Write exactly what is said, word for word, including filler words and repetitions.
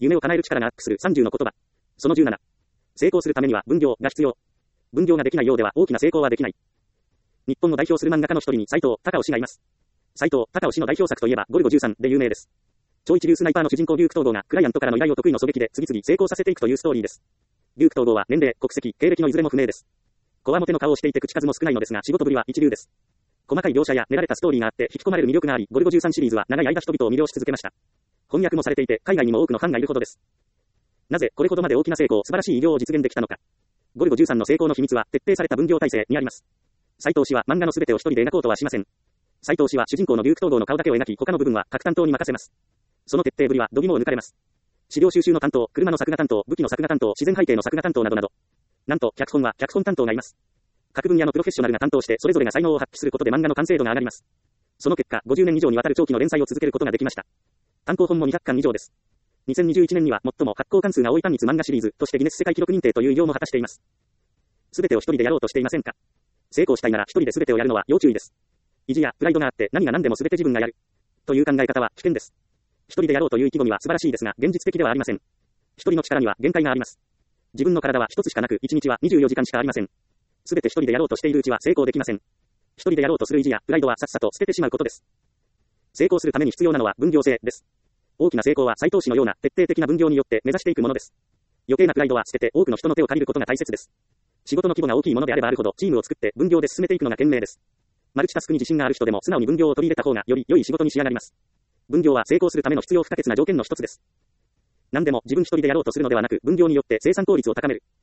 夢を叶える力がアップするさんじゅうの言葉。そのじゅうなな。成功するためには分業が必要。分業ができないようでは大きな成功はできない。日本を代表する漫画家の一人に斉藤隆夫氏がいます。斉藤隆夫氏の代表作といえばゴルゴじゅうさんで有名です。超一流スナイパーの主人公デューク東郷がクライアントからの依頼を得意の狙撃で次々成功させていくというストーリーです。デューク東郷は年齢、国籍、経歴のいずれも不明です。こわもての顔をしていて口数も少ないのですが仕事ぶりは一流です。細かい描写や練られたストーリーがあって引き込まれる魅力があり、ゴルゴじゅうさんシリーズは長い間人々を魅了し続けました。翻訳もされていて海外にも多くのファンがいるほどです。なぜこれほどまで大きな成功、素晴らしい偉業を実現できたのか。ゴルゴじゅうさんの成功の秘密は徹底された分業体制にあります。斉藤氏は漫画の全てを一人で描こうとはしません。斉藤氏は主人公のデューク東郷の顔だけを描き、他の部分は各担当に任せます。その徹底ぶりは度肝を抜かれます。資料収集の担当、車の作画担当、武器の作画担当、自然背景の作画担当などなど。なんと脚本は脚本担当がいます。各分野のプロフェッショナルが担当してそれぞれが才能を発揮することで漫画の完成度が上がります。その結果、ごじゅうねん以上にわたる長期の連載を続けることができました。単行本もにひゃっかん以上です。にせんにじゅういちねんには最も発行巻数が多い単一漫画シリーズとしてギネス世界記録認定という偉業も果たしています。すべてを一人でやろうとしていませんか？成功したいなら一人で全てをやるのは要注意です。意地やプライドがあって何が何でも全て自分がやるという考え方は危険です。一人でやろうという意気込みは素晴らしいですが現実的ではありません。一人の力には限界があります。自分の体は一つしかなくいちにちはにじゅうよじかんしかありません。すべて一人でやろうとしているうちは成功できません。一人でやろうとする意地やプライドはさっさと捨ててしまうことです。成功するために必要なのは分業制です。大きな成功は斉藤氏のような徹底的な分業によって目指していくものです。余計なプライドは捨てて多くの人の手を借りることが大切です。仕事の規模が大きいものであればあるほどチームを作って分業で進めていくのが賢明です。マルチタスクに自信がある人でも素直に分業を取り入れた方がより良い仕事に仕上がります。分業は成功するための必要不可欠な条件の一つです。何でも自分一人でやろうとするのではなく分業によって生産効率を高める。